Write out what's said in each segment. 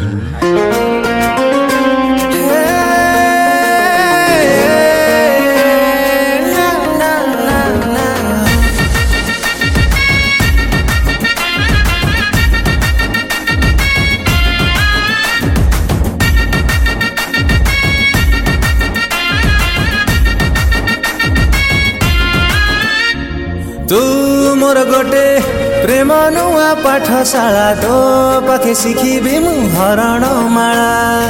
तू मोर गोटे प्रेम नुआ पाठशाला तो पाखे शिखिबी मु हरण माला।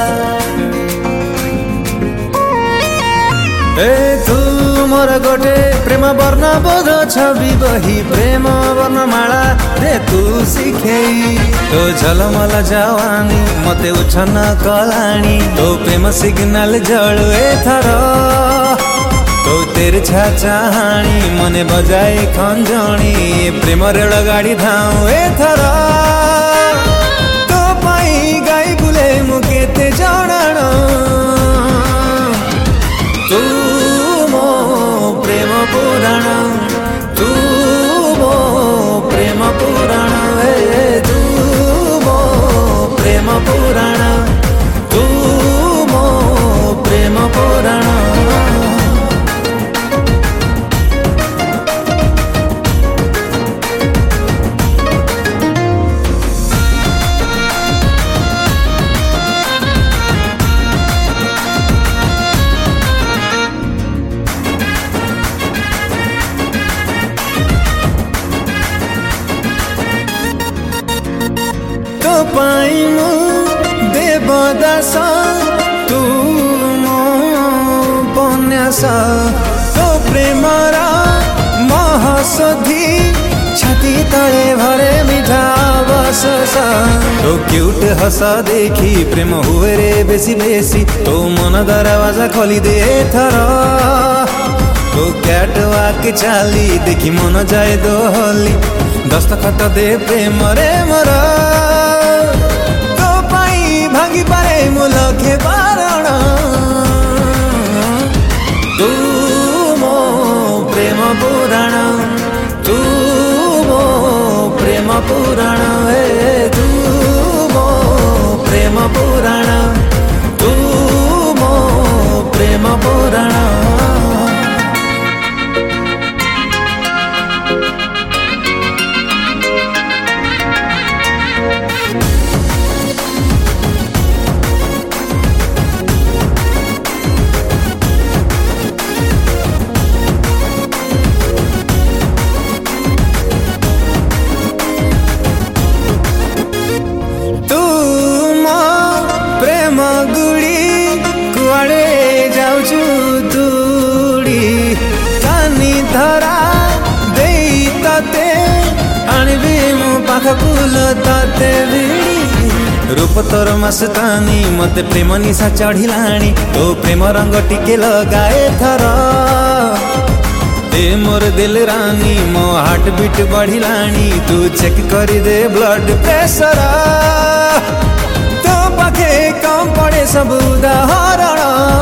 ए तू मोर गोटे प्रेम वर्णबोध छवि बही प्रेम वर्णमाला रे तू शिखेई तो झलमल जवानी मते उछन कलाणी तो प्रेम सिग्नल जळु एथर तो तेरे चाहाणी मने बजाए खंजणी प्रेम रेल गाड़ी धाऊ एथर तो पाई गाई बुले मु केते जणाण तू मो प्रेम पुराण तू मो प्रेम पुराण तू मो प्रेम पुराण तू मो प्रेम पुराण। तो पाई मु देवदास तू मो उपन्यास तो प्रेमर महसधी छाती तले भरे मिठा बसस तो क्यूट हस देखी प्रेम हुए रे बेसी बेसी तो मन दरवाजा खोली दे थर तो कैट वाक चाली देखी मन जाए दोहली दस्तखत दे प्रेम रे मोर तो पाई भांगी पारे मु लखे बारण तू मो प्रेम पुराण तू मो प्रेम पुराण तू मो प्रेम पुराण तू मो प्रेम पुराण। धरा दे ताते आणबी मो पाख कुल ताते रूप तोर मस्तानी मते प्रेम निशा चढ़िलाणी तो प्रेम रंग टिके लगाए थर ए मोर दिल रानी मो हार्ट बीट बढ़िलाणी तू चेक करी दे ब्लड प्रेशर तो पाखे कम पड़े सब उदाहरण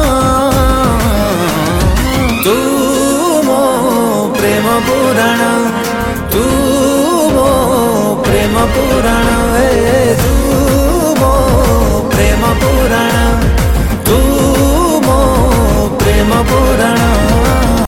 तू मो प्रेम पुराण तू मो प्रेम पुराण तू मो प्रेम पुराण।